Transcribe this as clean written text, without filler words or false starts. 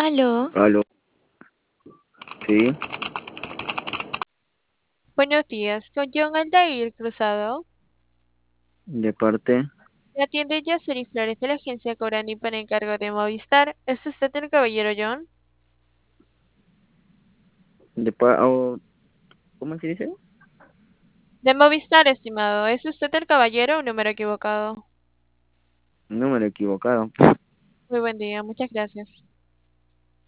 Aló, Aló, sí, buenos días, con John Aldair Cruzado. de parte, Le atiende Yasuri Flores de la agencia Corani para encargo de Movistar. ¿Es usted el caballero John? ¿cómo se dice? De Movistar, estimado. ¿Es usted el caballero o un número equivocado? Número equivocado. Muy buen día, muchas gracias.